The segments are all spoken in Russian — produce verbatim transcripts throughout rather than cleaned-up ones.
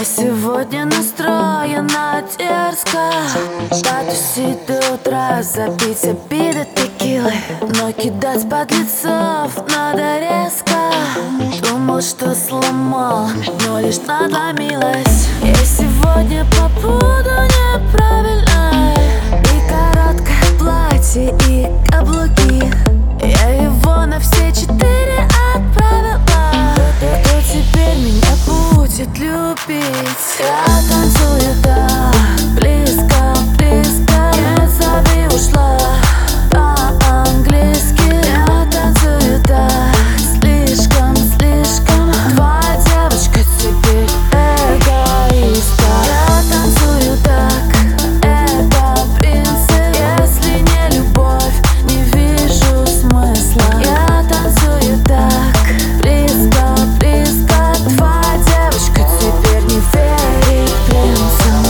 Я сегодня настроена дерзко, потусить до утра, запить обиды текилой, но кидать подлецов надо резко. Думал, что сломал, но лишь надломилась. Я сегодня побуду неправильной, и короткое платье, и каблуки. Я его на все четыре отправила. Кто теперь меня будет любить? Я танцую так близко, близко. Не зови, ушла по-английски. Я танцую так слишком, слишком. Твоя девочка теперь эгоистка. Я танцую так, это принцип. Если не любовь, не вижу смысла. Я танцую так близко, близко. Твоя девочка теперь не верит принцам.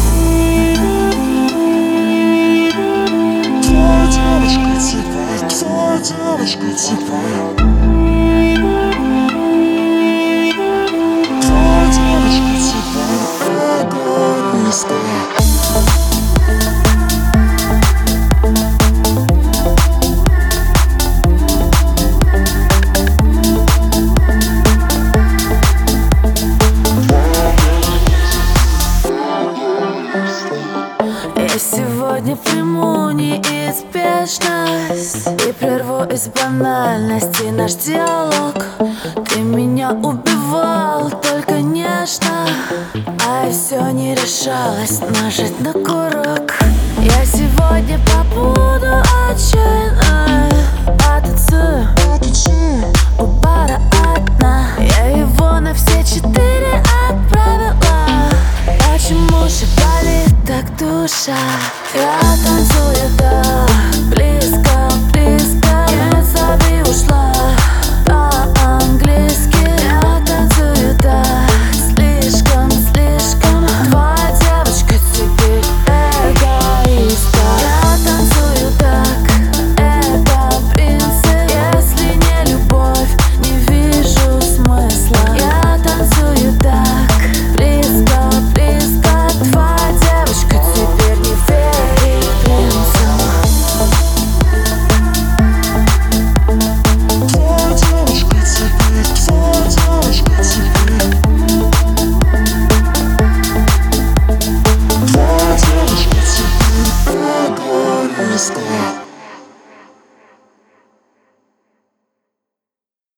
Твоя девочка теперь, твоя девочка теперь. Твоя девочка теперь эгоистка. Я сегодня приму неизбежность и прерву из банальности наш диалог. Ты меня убивал только нежно, а я все не решалась нажать на курок. Я сегодня побуду отчаянной, потанцую у бара одна. Я его на все четыре отправила. Почему же болит так душа? Я танцую так близко, близко. Не зови, ушла по-английски. Я танцую так слишком, слишком. Твоя девочка теперь эгоистка. Я танцую так, это принцип. Если не любовь, не вижу смысла. Я танцую так близко, близко. Твоя девочка теперь не верит принцам. Твоя девочка теперь, твоя девочка теперь. Твоя девочка теперь эгоистка.